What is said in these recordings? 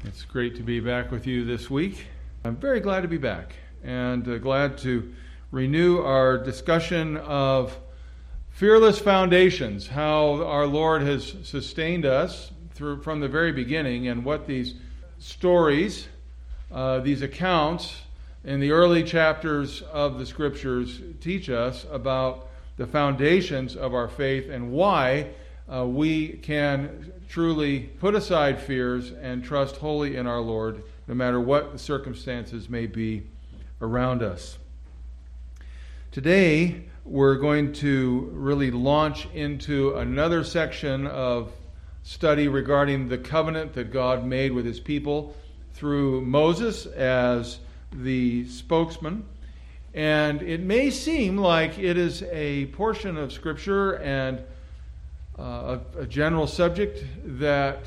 It's great to be back with you this week. I'm very glad to be back and glad to renew our discussion of fearless foundations, how our Lord has sustained us from the very beginning, and what these stories, these accounts in the early chapters of the Scriptures teach us about the foundations of our faith and why we can truly put aside fears and trust wholly in our Lord, no matter what the circumstances may be around us. Today, we're going to really launch into another section of study regarding the covenant that God made with His people through Moses as the spokesman. And it may seem like it is a portion of Scripture and a general subject that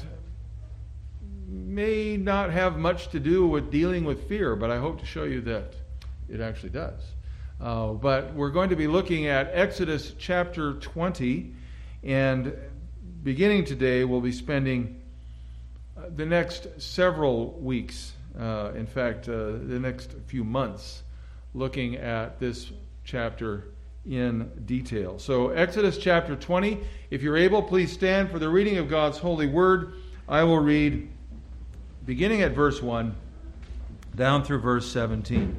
may not have much to do with dealing with fear, but I hope to show you that it actually does. But we're going to be looking at Exodus chapter 20, and beginning today, we'll be spending the next several weeks, in fact, the next few months, looking at this chapter in detail. So Exodus chapter 20, if you're able, please stand for the reading of God's holy word. I will read beginning at verse 1 down through verse 17.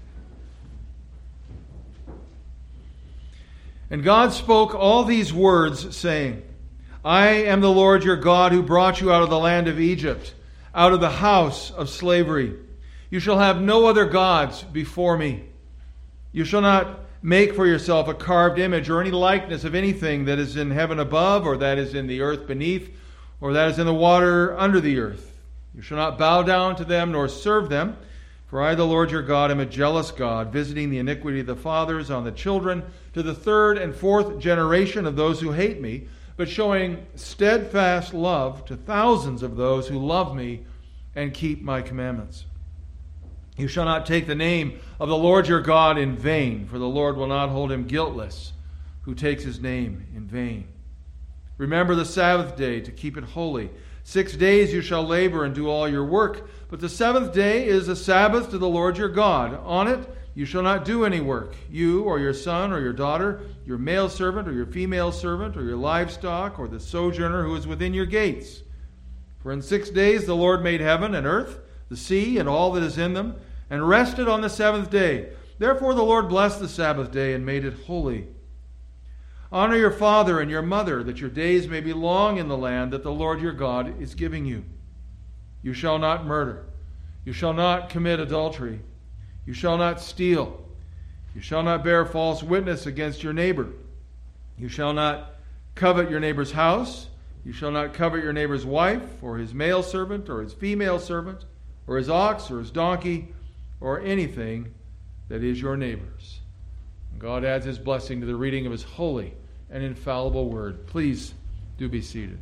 And God spoke all these words, saying, I am the Lord your God who brought you out of the land of Egypt, out of the house of slavery. You shall have no other gods before me. You shall not make for yourself a carved image or any likeness of anything that is in heaven above, or that is in the earth beneath, or that is in the water under the earth. You shall not bow down to them nor serve them, for I, the Lord your God, am a jealous God, visiting the iniquity of the fathers on the children to the third and fourth generation of those who hate me, but showing steadfast love to thousands of those who love me and keep my commandments. You shall not take the name of the Lord your God in vain, for the Lord will not hold him guiltless who takes his name in vain. Remember the Sabbath day to keep it holy. 6 days you shall labor and do all your work, but the seventh day is a Sabbath to the Lord your God. On it you shall not do any work, you or your son or your daughter, your male servant or your female servant, or your livestock, or the sojourner who is within your gates. For in 6 days the Lord made heaven and earth, the sea and all that is in them, and rested on the seventh day. Therefore the Lord blessed the Sabbath day and made it holy. Honor your father and your mother, that your days may be long in the land that the Lord your God is giving you. You shall not murder. You shall not commit adultery. You shall not steal. You shall not bear false witness against your neighbor. You shall not covet your neighbor's house. You shall not covet your neighbor's wife, or his male servant, or his female servant, or his ox, or his donkey, or anything that is your neighbor's. God adds his blessing to the reading of his holy and infallible word. Please do be seated.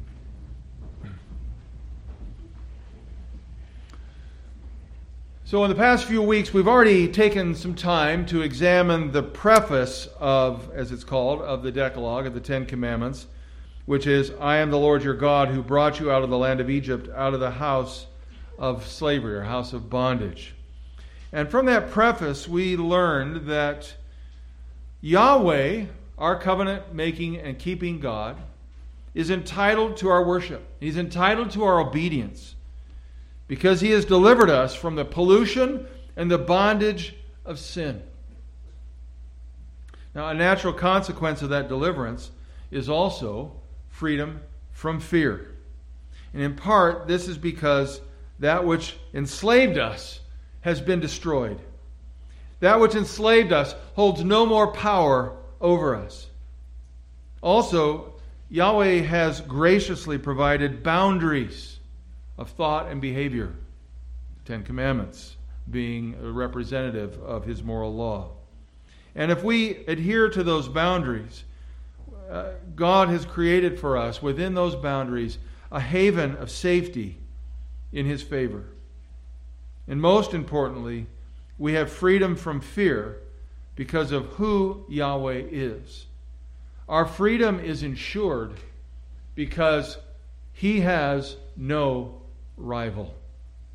So in the past few weeks, we've already taken some time to examine the preface of, as it's called, of the Decalogue, of the Ten Commandments, which is, I am the Lord your God who brought you out of the land of Egypt, out of the house of slavery, or house of bondage. And from that preface, we learned that Yahweh, our covenant-making and keeping God, is entitled to our worship. He's entitled to our obedience because he has delivered us from the pollution and the bondage of sin. Now, a natural consequence of that deliverance is also freedom from fear. And in part, this is because that which enslaved us has been destroyed. That which enslaved us holds no more power over us. Also, Yahweh has graciously provided boundaries of thought and behavior. The Ten Commandments being a representative of his moral law. And if we adhere to those boundaries, God has created for us within those boundaries a haven of safety in his favor. And most importantly, we have freedom from fear because of who Yahweh is. Our freedom is ensured because he has no rival.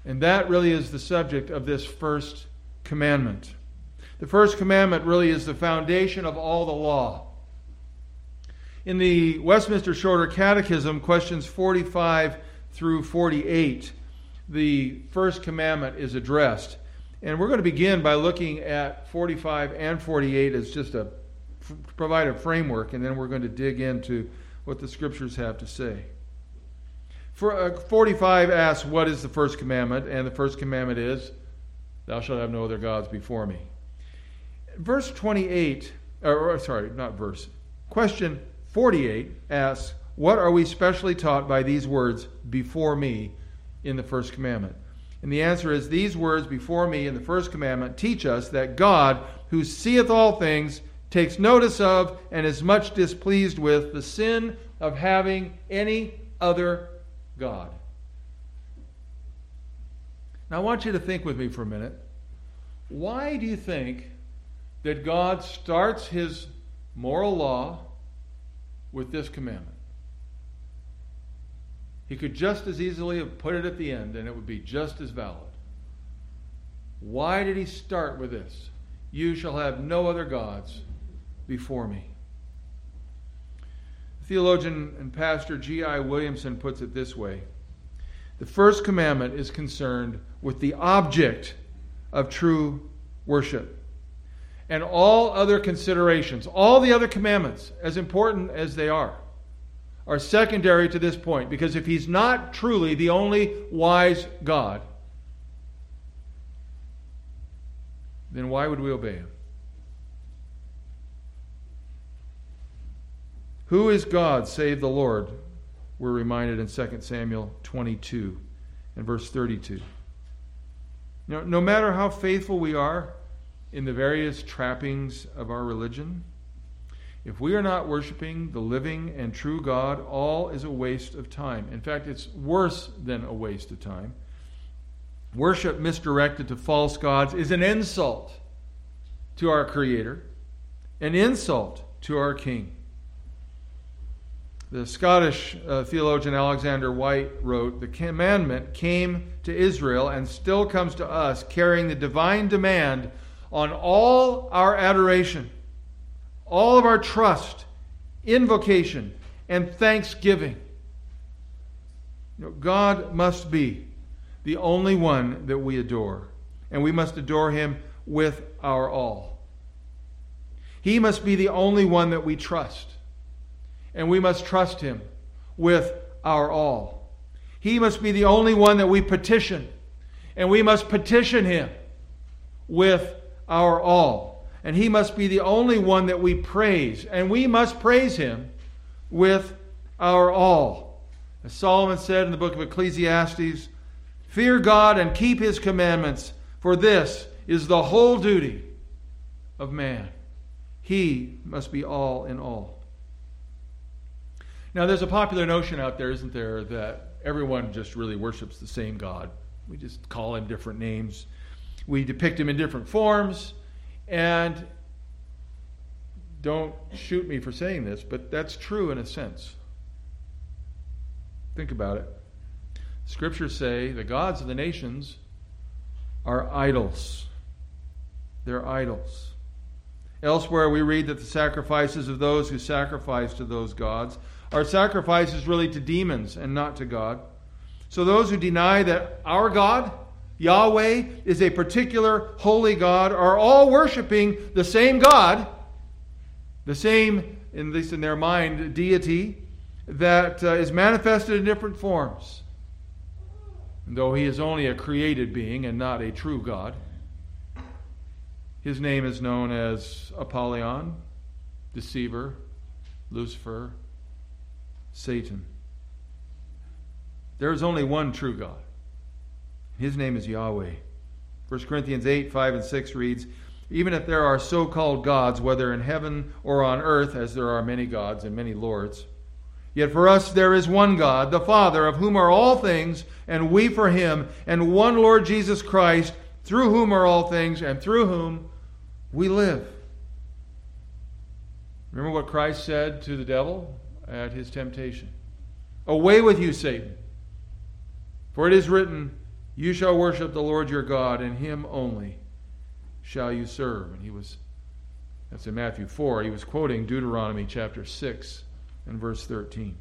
And that really is the subject of this first commandment. The first commandment really is the foundation of all the law. In the Westminster Shorter Catechism, questions 45 through 48, the first commandment is addressed. And we're going to begin by looking at 45 and 48 as just to provide a framework, and then we're going to dig into what the Scriptures have to say. 45 asks, what is the first commandment? And the first commandment is, thou shalt have no other gods before me. Verse 28, question 48 asks, what are we specially taught by these words, before me, in the first commandment? And the answer is, these words, before me, in the first commandment, teach us that God, who seeth all things, takes notice of and is much displeased with the sin of having any other God. Now I want you to think with me for a minute. Why do you think that God starts his moral law with this commandment? He could just as easily have put it at the end and it would be just as valid. Why did he start with this? You shall have no other gods before me. Theologian and pastor G.I. Williamson puts it this way. The first commandment is concerned with the object of true worship. And all other considerations, all the other commandments, as important as they are secondary to this point. Because if he's not truly the only wise God, then why would we obey him? Who is God save the Lord? We're reminded in 2 Samuel 22 and verse 32. No matter how faithful we are in the various trappings of our religion, if we are not worshiping the living and true God, all is a waste of time. In fact, it's worse than a waste of time. Worship misdirected to false gods is an insult to our Creator, an insult to our King. The Scottish theologian Alexander White wrote, the commandment came to Israel and still comes to us, carrying the divine demand on all our adoration, all of our trust, invocation, and thanksgiving. God must be the only one that we adore, and we must adore him with our all. He must be the only one that we trust, and we must trust him with our all. He must be the only one that we petition, and we must petition him with our all. And he must be the only one that we praise, and we must praise him with our all. As Solomon said in the book of Ecclesiastes, fear God and keep his commandments, for this is the whole duty of man. He must be all in all. Now, there's a popular notion out there, isn't there, that everyone just really worships the same God. We just call him different names. We depict him in different forms. And don't shoot me for saying this, but that's true in a sense. Think about it. Scriptures say the gods of the nations are idols. They're idols. Elsewhere we read that the sacrifices of those who sacrifice to those gods are sacrifices really to demons and not to God. So those who deny that our God, Yahweh, is a particular holy God are all worshiping the same God, the same, at least in their mind, deity that is manifested in different forms. And though he is only a created being and not a true God, his name is known as Apollyon, deceiver, Lucifer, Satan. There is only one true God. His name is Yahweh. 1 Corinthians 8, 5 and 6 reads, even if there are so-called gods, whether in heaven or on earth, as there are many gods and many lords, yet for us there is one God, the Father, of whom are all things, and we for him, and one Lord Jesus Christ, through whom are all things, and through whom we live. Remember what Christ said to the devil at his temptation? Away with you, Satan. For it is written, You shall worship the Lord your God, and him only shall you serve. And that's in Matthew 4. He was quoting Deuteronomy chapter 6 and verse 13.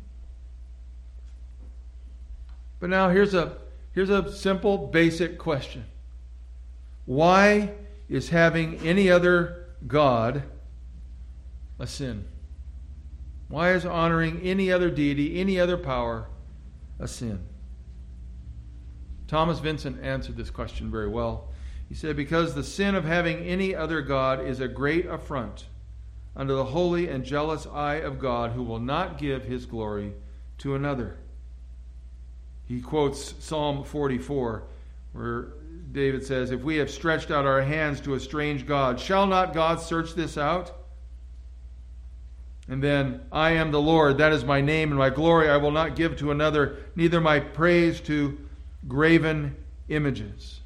But now here's a simple, basic question. Why is having any other God a sin? Why is honoring any other deity, any other power, a sin? Thomas Vincent answered this question very well. He said, because the sin of having any other God is a great affront under the holy and jealous eye of God, who will not give his glory to another. He quotes Psalm 44, where David says, if we have stretched out our hands to a strange God, shall not God search this out? And then, I am the Lord, that is my name, and my glory I will not give to another, neither my praise to graven images.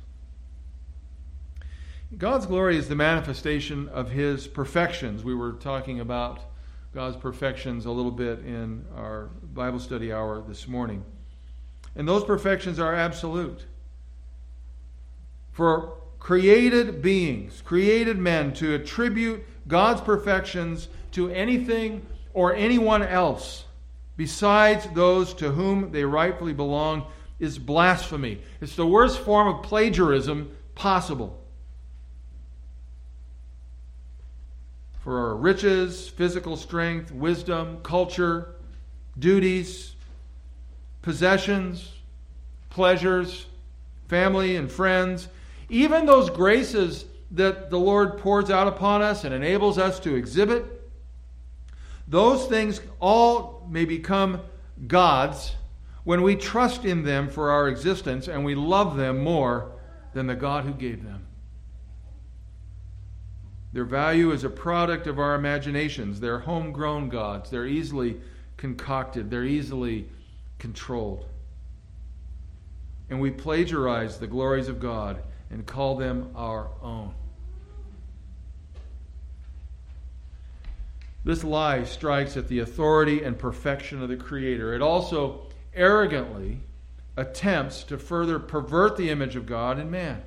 God's glory is the manifestation of his perfections. We were talking about God's perfections a little bit in our Bible study hour this morning. And those perfections are absolute. For created beings, created men, to attribute God's perfections to anything or anyone else besides those to whom they rightfully belong is blasphemy. It's the worst form of plagiarism possible. For our riches, physical strength, wisdom, culture, duties, possessions, pleasures, family and friends, even those graces that the Lord pours out upon us and enables us to exhibit, those things all may become gods when we trust in them for our existence and we love them more than the God who gave them. Their value is a product of our imaginations. They're homegrown gods. They're easily concocted. They're easily controlled. And we plagiarize the glories of God and call them our own. This lie strikes at the authority and perfection of the Creator. It also arrogantly attempts to further pervert the image of God in man.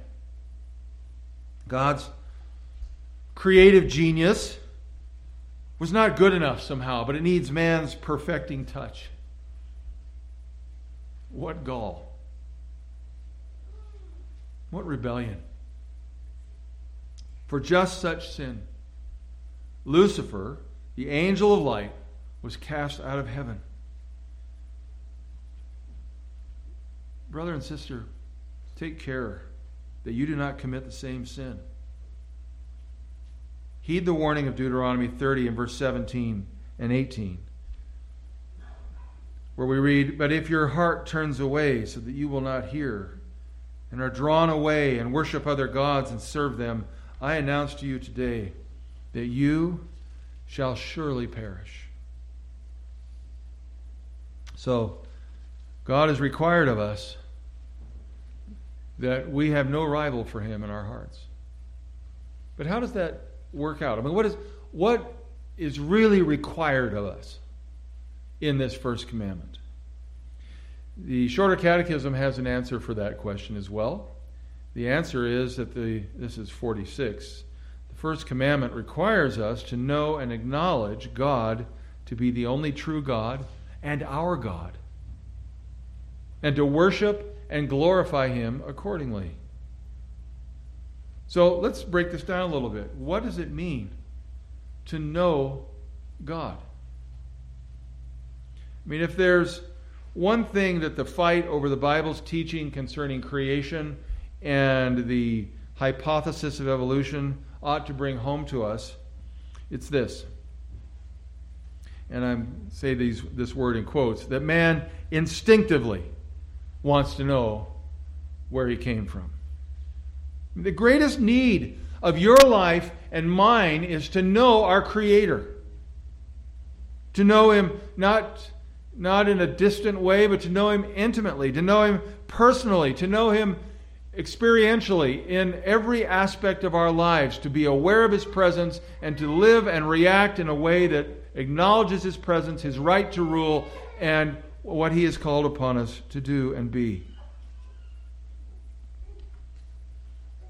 God's creative genius was not good enough somehow, but it needs man's perfecting touch. What gall! What rebellion! For just such sin, Lucifer, the angel of light, was cast out of heaven. Brother and sister, take care that you do not commit the same sin. Heed the warning of Deuteronomy 30 and verse 17 and 18, where we read, but if your heart turns away so that you will not hear, and are drawn away and worship other gods and serve them, I announce to you today that you shall surely perish. So, God has required of us that we have no rival for him in our hearts. But how does that work out? I mean, what is really required of us in this first commandment? The Shorter Catechism has an answer for that question as well. The answer is that this is 46. The first commandment requires us to know and acknowledge God to be the only true God and our God, and to worship and glorify him accordingly. So let's break this down a little bit. What does it mean to know God? I mean, if there's one thing that the fight over the Bible's teaching concerning creation and the hypothesis of evolution ought to bring home to us, it's this. And I say this word in quotes, that man instinctively wants to know where he came from. The greatest need of your life and mine is to know our Creator. To know him not in a distant way, but to know him intimately, to know him personally, to know him experientially in every aspect of our lives, to be aware of his presence and to live and react in a way that acknowledges his presence, his right to rule, and what he has called upon us to do and be.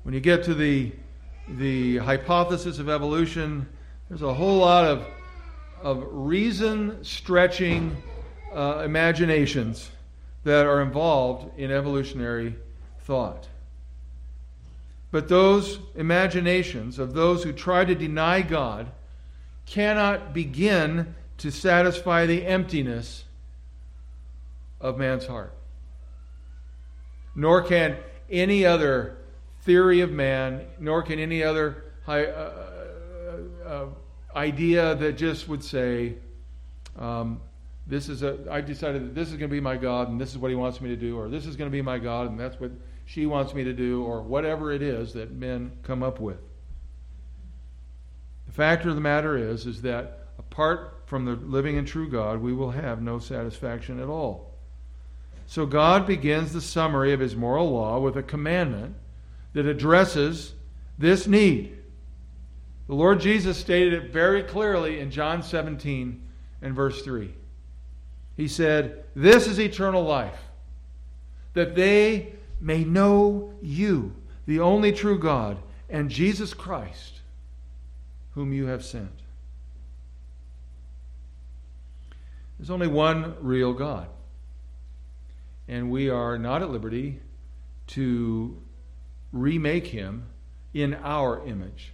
When you get to the hypothesis of evolution, there's a whole lot of reason-stretching imaginations that are involved in evolutionary thought. But those imaginations of those who try to deny God cannot begin to satisfy the emptiness of man's heart. Nor can any other theory of man, nor can any other idea that just would say, I decided that this is going to be my God and this is what he wants me to do, or this is going to be my God and that's what she wants me to do, or whatever it is that men come up with. The fact of the matter is that apart from the living and true God, we will have no satisfaction at all. So God begins the summary of his moral law with a commandment that addresses this need. The Lord Jesus stated it very clearly in John 17 and verse 3. He said, "This is eternal life, that they may know you, the only true God, and Jesus Christ, whom you have sent." There's only one real God, and we are not at liberty to remake him in our image.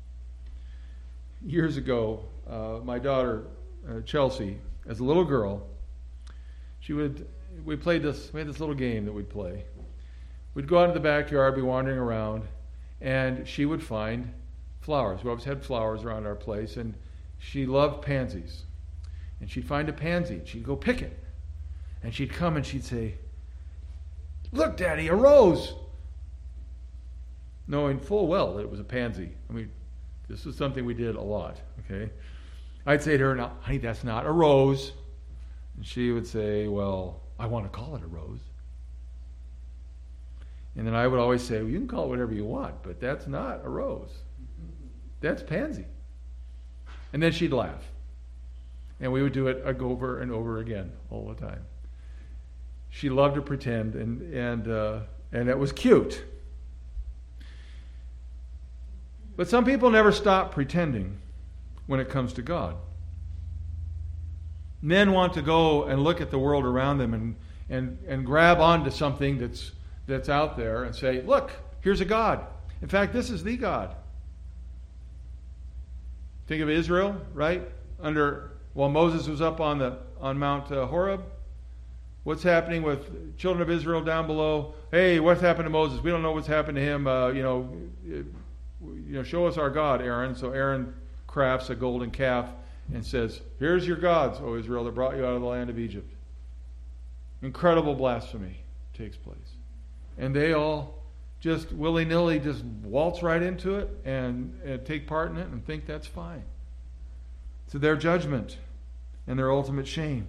Years ago, my daughter Chelsea, as a little girl, we had this little game that we'd play. We'd go out in the backyard, be wandering around, and she would find flowers. We always had flowers around our place, and she loved pansies. And she'd find a pansy, and she'd go pick it. And she'd come and she'd say, "Look, Daddy, a rose!" Knowing full well that it was a pansy. I mean, this was something we did a lot, okay? I'd say to her, "No, honey, that's not a rose." And she would say, "Well, I want to call it a rose." And then I would always say, "Well, you can call it whatever you want, but that's not a rose. That's pansy." And then she'd laugh. And we would do it over and over again all the time. She loved to pretend, and it was cute. But some people never stop pretending when it comes to God. Men want to go and look at the world around them and grab onto something that's out there and say, "Look, here's a God. In fact, this is the God." Think of Israel, right? While Moses was up on Mount Horeb, what's happening with children of Israel down below? "Hey, what's happened to Moses? We don't know what's happened to him. Show us our God, Aaron." So Aaron crafts a golden calf and says, "Here's your gods, O Israel, that brought you out of the land of Egypt." Incredible blasphemy takes place. And they all just willy-nilly just waltz right into it and take part in it and think that's fine. To their judgment and their ultimate shame.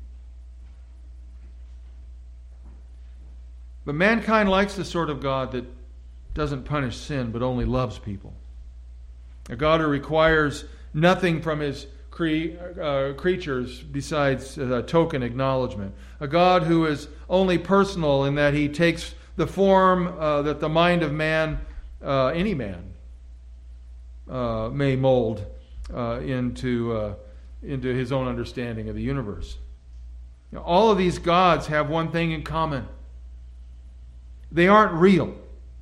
But mankind likes the sort of God that doesn't punish sin but only loves people. A God who requires nothing from his creatures besides token acknowledgement. A God who is only personal in that he takes the form that the mind of man, any man, may mold into his own understanding of the universe. All of these gods have one thing in common. They aren't real.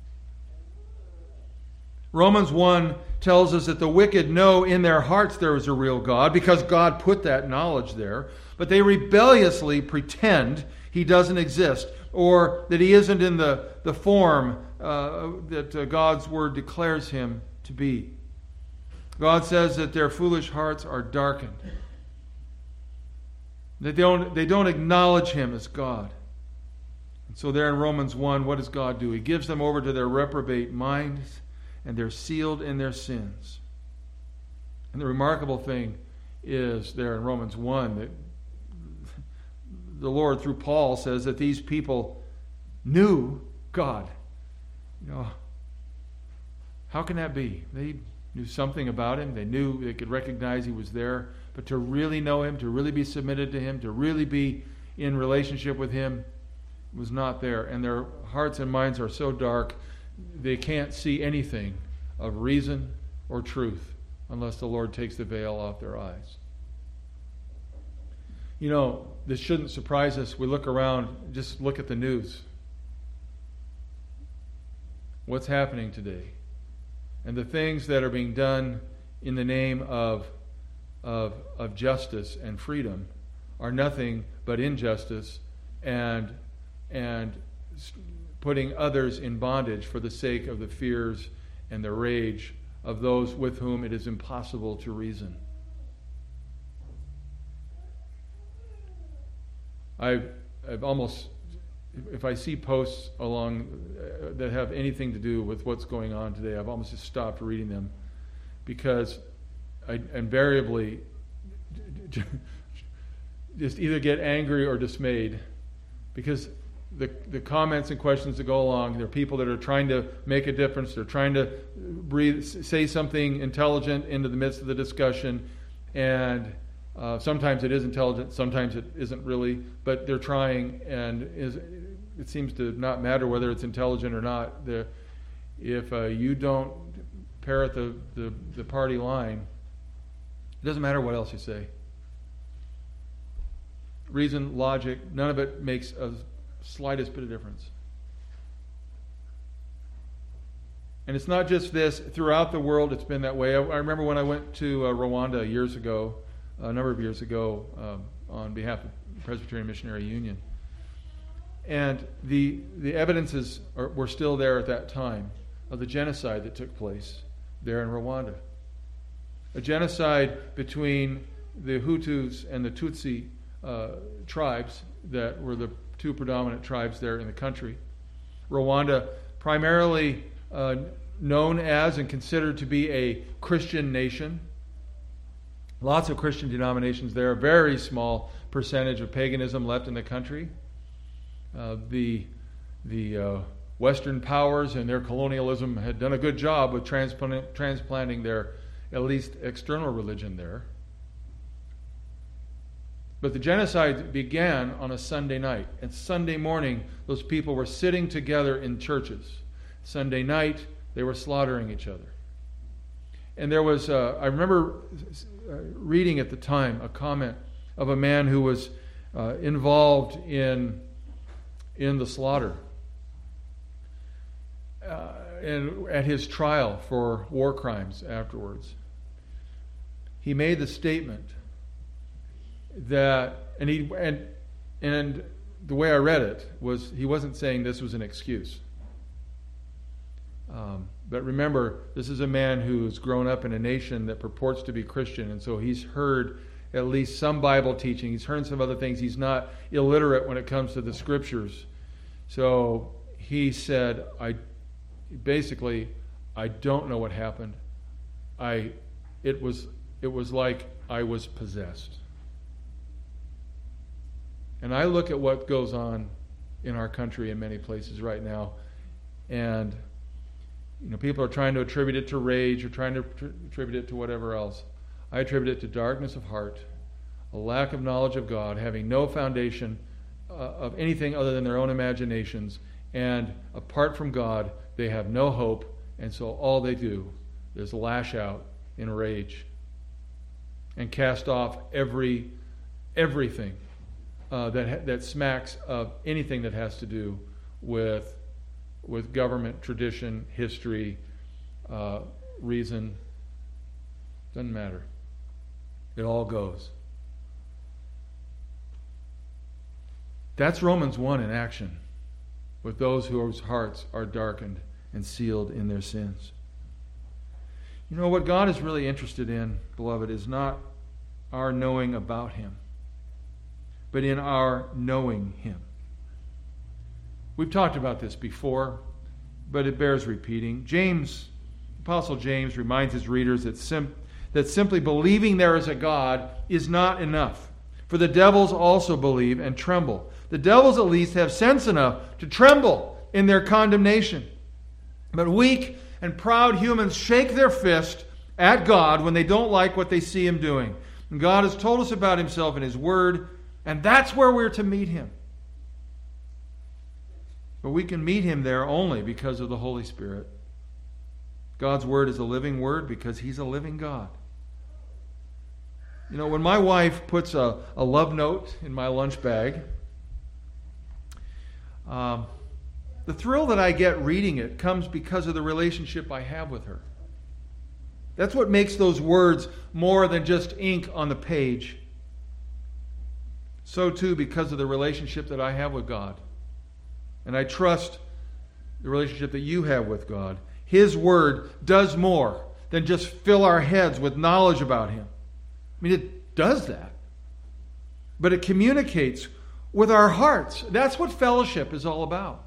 Romans 1 tells us that the wicked know in their hearts there is a real God because God put that knowledge there, but they rebelliously pretend he doesn't exist or that he isn't in the form that God's word declares him to be. God says that their foolish hearts are darkened. They don't acknowledge him as God. And so there in Romans 1, what does God do? He gives them over to their reprobate minds, and they're sealed in their sins. And the remarkable thing is there in Romans 1 that the Lord, through Paul, says that these people knew God. How can that be? They knew something about him. They knew, they could recognize he was there. But to really know him, to really be submitted to him, to really be in relationship with him, was not there. And their hearts and minds are so dark they can't see anything of reason or truth unless the Lord takes the veil off their eyes. You know, this shouldn't surprise us. We look around, just look at the news. What's happening today? And the things that are being done in the name of justice and freedom are nothing but injustice and putting others in bondage for the sake of the fears and the rage of those with whom it is impossible to reason. I've almost, if I see posts along that have anything to do with what's going on today, I've almost just stopped reading them, because I invariably just either get angry or dismayed, because the comments and questions that go along, there are people that are trying to make a difference. They're trying to say something intelligent into the midst of the discussion, and sometimes it is intelligent, sometimes it isn't really, but they're trying, and it seems to not matter whether it's intelligent or not. If you don't parrot the party line, it doesn't matter what else you say. Reason, logic, none of it makes a slightest bit of difference. And it's not just this. Throughout the world, it's been that way. I remember when I went to Rwanda a number of years ago, on behalf of the Presbyterian Missionary Union. And the evidences were still there at that time of the genocide that took place there in Rwanda. A genocide between the Hutus and the Tutsi tribes that were the two predominant tribes there in the country. Rwanda, primarily known as and considered to be a Christian nation. Lots of Christian denominations there, a very small percentage of paganism left in the country. The Western powers and their colonialism had done a good job with transplanting their, at least, external religion there. But the genocide began on a Sunday night. And Sunday morning, those people were sitting together in churches. Sunday night, they were slaughtering each other. And there was, I remember reading at the time a comment of a man who was involved in the slaughter. And at his trial for war crimes afterwards, he made the statement that, and the way I read it was, he wasn't saying this was an excuse. But remember, this is a man who's grown up in a nation that purports to be Christian, and so he's heard at least some Bible teaching. He's heard some other things. He's not illiterate when it comes to the Scriptures. So he said, I don't know what happened. It was like I was possessed. And I look at what goes on in our country in many places right now, and people are trying to attribute it to rage or trying to attribute it to whatever else. I attribute it to darkness of heart, a lack of knowledge of God, having no foundation of anything other than their own imaginations, and apart from God, they have no hope, and so all they do is lash out in rage and cast off everything that smacks of anything that has to do with government, tradition, history, reason. Doesn't matter. It all goes. That's Romans 1 in action, with those whose hearts are darkened and sealed in their sins. What God is really interested in, beloved, is not our knowing about Him, but in our knowing Him. We've talked about this before, but it bears repeating. Apostle James reminds his readers that simply believing there is a God is not enough. For the devils also believe and tremble. The devils at least have sense enough to tremble in their condemnation. But weak and proud humans shake their fist at God when they don't like what they see Him doing. And God has told us about Himself in His Word, and that's where we're to meet Him. But we can meet him there only because of the Holy Spirit. God's Word is a living Word because He's a living God. You know, when my wife puts a love note in my lunch bag, the thrill that I get reading it comes because of the relationship I have with her. That's what makes those words more than just ink on the page. So too because of the relationship that I have with God. And I trust the relationship that you have with God. His Word does more than just fill our heads with knowledge about Him. I mean, it does that. But it communicates with our hearts. That's what fellowship is all about.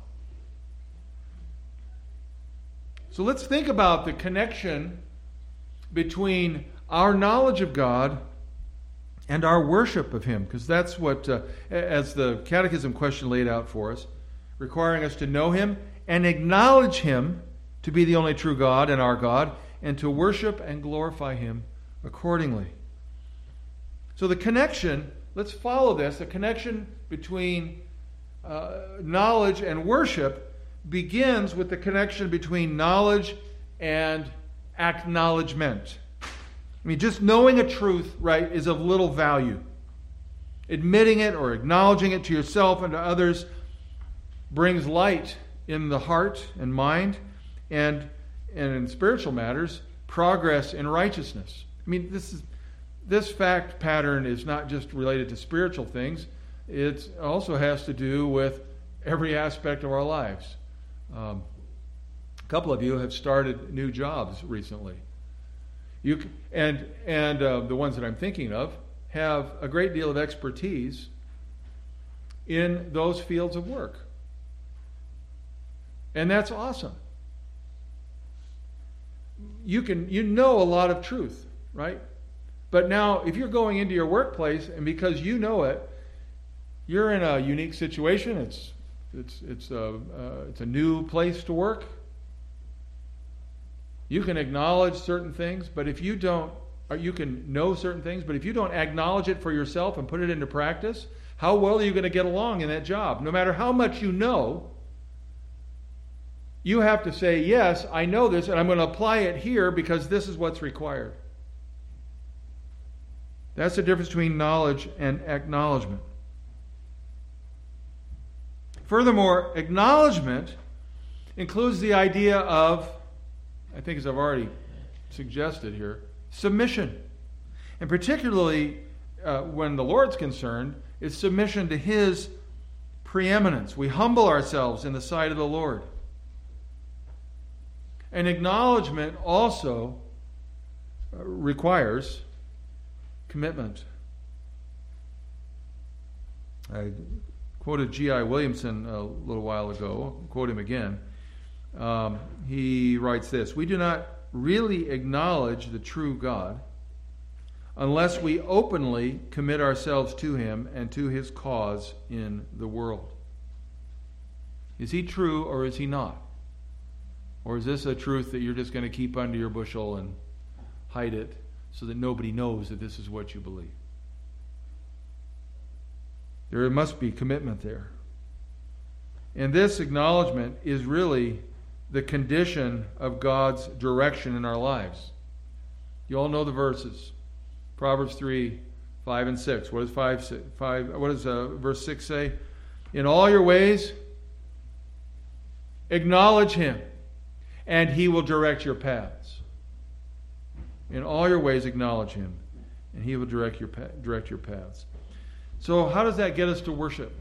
So let's think about the connection between our knowledge of God and our worship of Him, because that's what, as the Catechism question laid out for us, requiring us to know Him and acknowledge Him to be the only true God and our God, and to worship and glorify Him accordingly. So the connection, let's follow this, the connection between knowledge and worship begins with the connection between knowledge and acknowledgement. I mean, just knowing a truth, right, is of little value. Admitting it or acknowledging it to yourself and to others brings light in the heart and mind, and in spiritual matters, progress in righteousness. I mean, this fact pattern is not just related to spiritual things. It also has to do with every aspect of our lives. A couple of you have started new jobs recently. The ones that I'm thinking of have a great deal of expertise in those fields of work. And that's awesome. You know a lot of truth, right? But now, if you're going into your workplace and because you know it, you're in a unique situation. It's a new place to work. You can acknowledge certain things, but if you don't, or you can know certain things, but if you don't acknowledge it for yourself and put it into practice, how well are you going to get along in that job? No matter how much you know, you have to say, yes, I know this, and I'm going to apply it here because this is what's required. That's the difference between knowledge and acknowledgement. Furthermore, acknowledgement includes the idea of, I think as I've already suggested here, submission. And particularly when the Lord's concerned, is submission to His preeminence. We humble ourselves in the sight of the Lord. And acknowledgement also requires commitment. I quoted G.I. Williamson a little while ago. I'll quote him again. He writes this: "We do not really acknowledge the true God unless we openly commit ourselves to Him and to His cause in the world." Is He true or is He not? Or is this a truth that you're just going to keep under your bushel and hide it so that nobody knows that this is what you believe? There must be commitment there. And this acknowledgement is really the condition of God's direction in our lives. You all know the verses. Proverbs 3, 5 and 6. What does verse 6 say? In all your ways, acknowledge Him, and He will direct your paths. In all your ways, acknowledge Him, and He will direct your paths. So how does that get us to worship?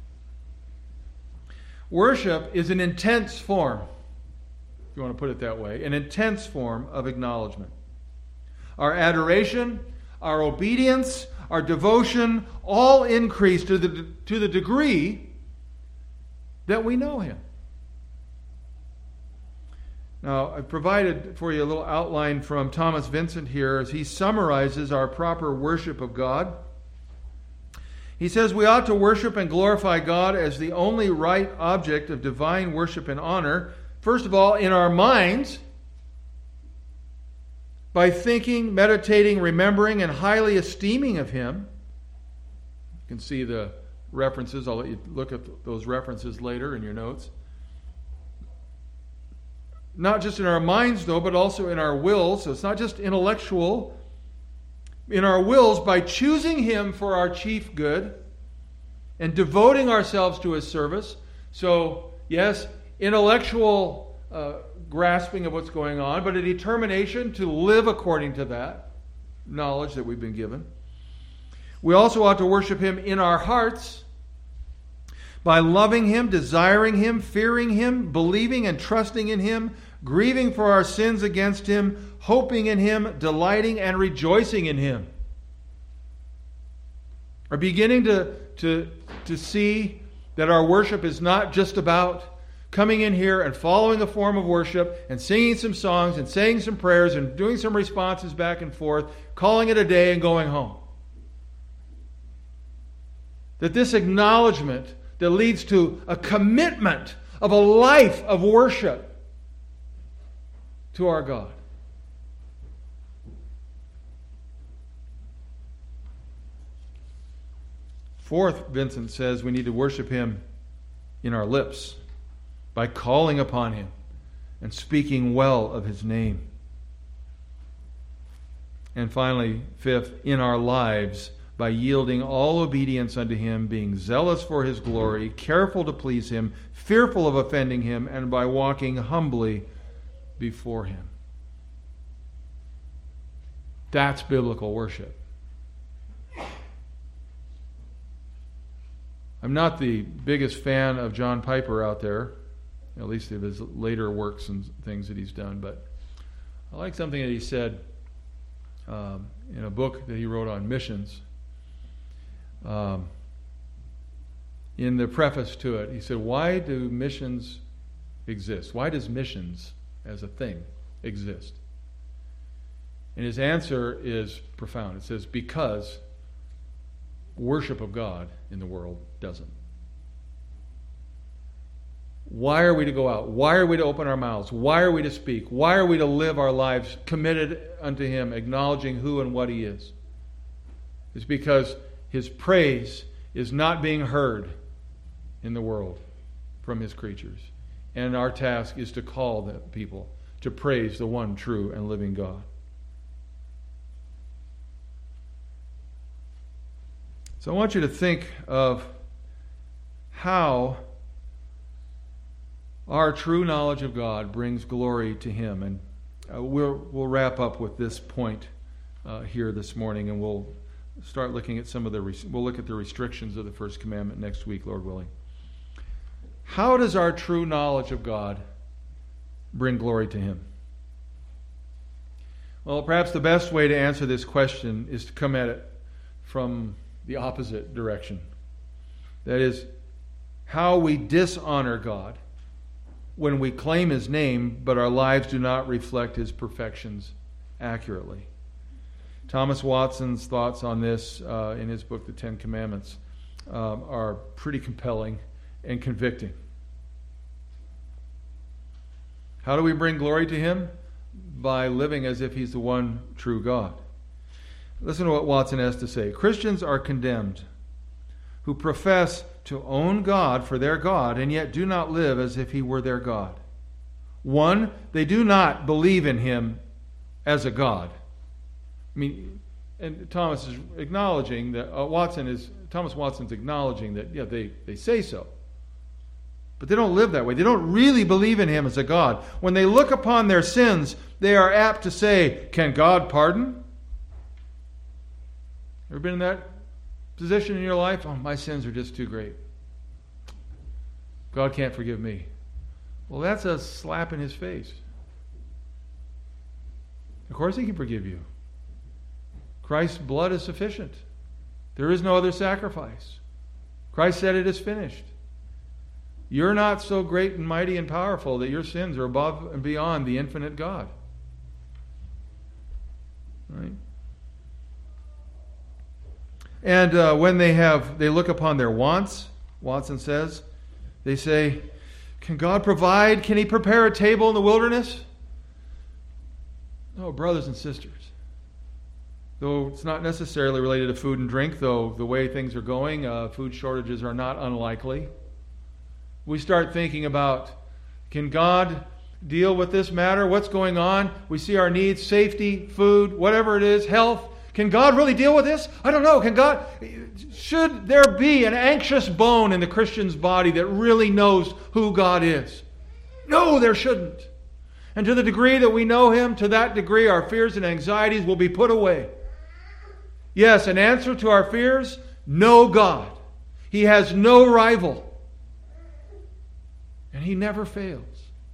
Worship is an intense form, if you want to put it that way, an intense form of acknowledgement. Our adoration, our obedience, our devotion, all increase to the degree that we know Him. Now, I've provided for you a little outline from Thomas Vincent here as he summarizes our proper worship of God. He says we ought to worship and glorify God as the only right object of divine worship and honor, first of all, in our minds, by thinking, meditating, remembering, and highly esteeming of Him. You can see the references. I'll let you look at those references later in your notes. not just in our minds, though, but also in our wills. So it's not just intellectual. In our wills, by choosing Him for our chief good and devoting ourselves to His service. So, yes, intellectual grasping of what's going on, but a determination to live according to that knowledge that we've been given. We also ought to worship Him in our hearts by loving Him, desiring Him, fearing Him, believing and trusting in Him, grieving for our sins against Him, hoping in Him, delighting and rejoicing in Him. Are beginning to see that our worship is not just about coming in here and following a form of worship and singing some songs and saying some prayers and doing some responses back and forth, calling it a day and going home. That this acknowledgement that leads to a commitment of a life of worship to our God. Fourth, Vincent says we need to worship Him in our lips by calling upon Him and speaking well of His name. And finally, fifth, in our lives by yielding all obedience unto Him, being zealous for His glory, careful to please Him, fearful of offending Him, and by walking humbly before Him. That's biblical worship. I'm not the biggest fan of John Piper out there, at least of his later works and things that he's done, but I like something that he said in a book that he wrote on missions. In the preface to it, he said, why do missions exist? Why does missions as a thing exist? And his answer is profound. It says, because worship of God in the world doesn't. Why are we to go out? Why are we to open our mouths? Why are we to speak? Why are we to live our lives committed unto Him, acknowledging who and what He is? It's because His praise is not being heard in the world from His creatures. And our task is to call the people to praise the one true and living God. So I want you to think of how our true knowledge of God brings glory to Him. And we'll wrap up with this point here this morning, and we'll start looking at we'll look at the restrictions of the first commandment next week, Lord willing. How does our true knowledge of God bring glory to Him? Well, perhaps the best way to answer this question is to come at it from the opposite direction. That is, how we dishonor God when we claim His name, but our lives do not reflect His perfections accurately. Thomas Watson's thoughts on this in his book, The Ten Commandments, are pretty compelling and convicting. How do we bring glory to Him? By living as if He's the one true God. Listen to what Watson has to say. Christians are condemned who profess to own God for their God and yet do not live as if He were their God. One, they do not believe in Him as a God. I mean, and Thomas is acknowledging that Thomas Watson's acknowledging that they say so, but they don't live that way. They don't really believe in Him as a God. When they look upon their sins, they are apt to say, "Can God pardon?" Ever been in that position in your life? Oh, my sins are just too great. God can't forgive me. Well, that's a slap in His face. Of course He can forgive you. Christ's blood is sufficient. There is no other sacrifice. Christ said it is finished. You're not so great and mighty and powerful that your sins are above and beyond the infinite God. Right? And when they look upon their wants, Watson says, they say, "Can God provide? Can He prepare a table in the wilderness?" No, brothers and sisters. Though it's not necessarily related to food and drink, though the way things are going, food shortages are not unlikely. We start thinking about, can God deal with this matter? What's going on? We see our needs, safety, food, whatever it is, health. Can God really deal with this? I don't know. Should there be an anxious bone in the Christian's body that really knows who God is? No, there shouldn't. And to the degree that we know Him, to that degree our fears and anxieties will be put away. Yes, an answer to our fears, know God. He has no rival. And He never fails.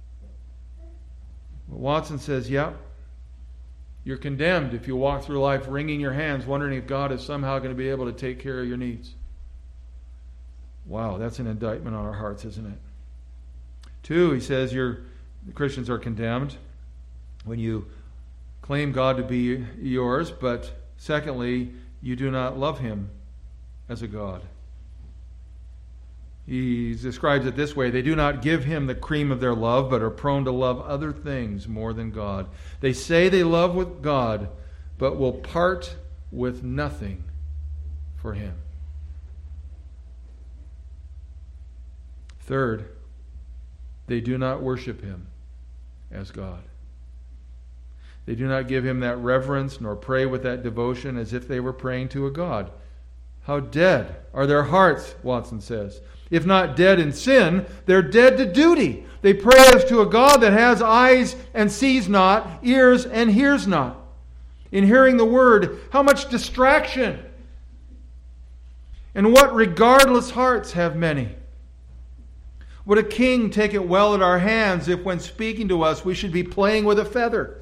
But Watson says, yeah, you're condemned if you walk through life wringing your hands, wondering if God is somehow going to be able to take care of your needs. Wow, that's an indictment on our hearts, isn't it? 2, he says, the Christians are condemned when you claim God to be yours, but secondly, you do not love Him as a God. He describes it this way: they do not give Him the cream of their love, but are prone to love other things more than God. They say they love with God, but will part with nothing for Him. 3rd, they do not worship Him as God. They do not give Him that reverence, nor pray with that devotion as if they were praying to a God. How dead are their hearts, Watson says. If not dead in sin, they're dead to duty. They pray as to a God that has eyes and sees not, ears and hears not. In hearing the word, how much distraction! And what regardless hearts have many. Would a king take it well at our hands if when speaking to us we should be playing with a feather?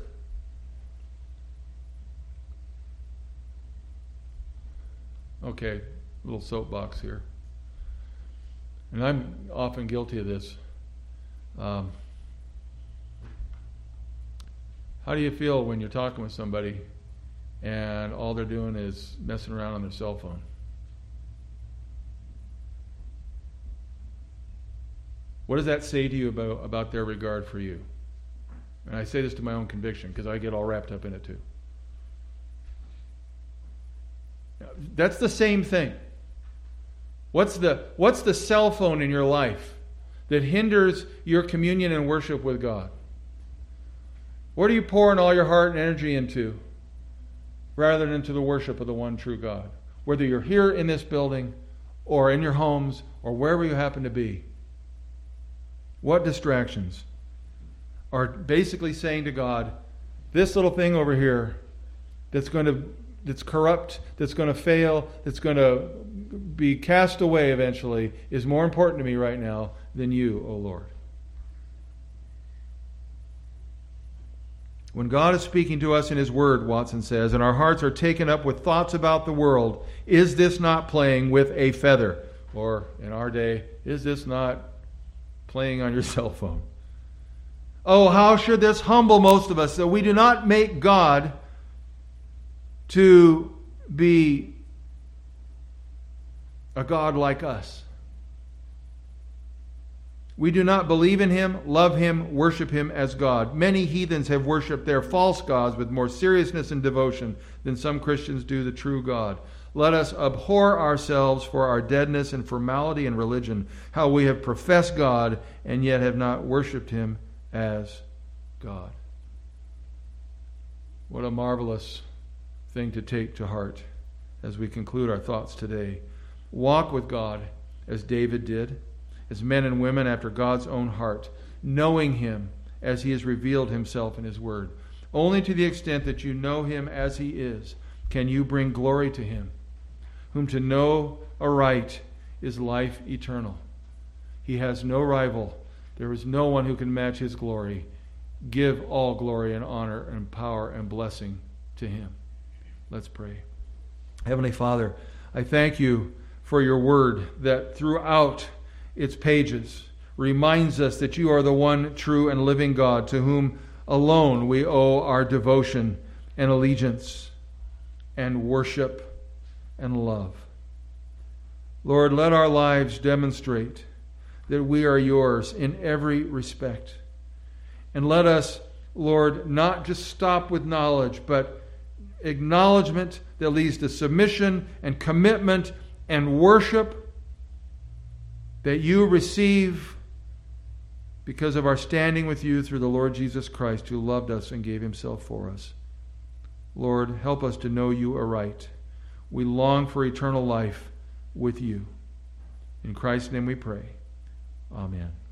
Okay, little soapbox here. And I'm often guilty of this. How do you feel when you're talking with somebody and all they're doing is messing around on their cell phone? What does that say to you about their regard for you? And I say this to my own conviction because I get all wrapped up in it too. That's the same thing. What's the cell phone in your life that hinders your communion and worship with God? What are you pouring all your heart and energy into rather than into the worship of the one true God? Whether you're here in this building or in your homes or wherever you happen to be. What distractions are basically saying to God, this little thing over here that's corrupt, that's going to fail, that's going to be cast away eventually, is more important to me right now than you, O Lord. When God is speaking to us in His Word, Watson says, and our hearts are taken up with thoughts about the world, is this not playing with a feather? Or, in our day, is this not playing on your cell phone? Oh, how should this humble most of us, that we do not make God to be a God like us. We do not believe in Him, love Him, worship Him as God. Many heathens have worshipped their false gods with more seriousness and devotion than some Christians do the true God. Let us abhor ourselves for our deadness and formality in religion, how we have professed God and yet have not worshipped Him as God. What a marvelous thing to take to heart as we conclude our thoughts today. Walk with God as David did, as men and women after God's own heart, knowing Him as He has revealed Himself in His Word. Only to the extent that you know Him as He is can you bring glory to Him, whom to know aright is life eternal. He has no rival. There is no one who can match His glory. Give all glory and honor and power and blessing to Him. Let's pray. Heavenly Father, I thank You for Your Word that throughout its pages reminds us that You are the one true and living God, to whom alone we owe our devotion and allegiance and worship and love. Lord, let our lives demonstrate that we are Yours in every respect. And let us, Lord, not just stop with knowledge, but acknowledgement that leads to submission and commitment and worship that You receive because of our standing with you through the Lord Jesus Christ, who loved us and gave himself for us. Lord, help us to know you aright. We long for eternal life with you. In Christ's name we pray. Amen.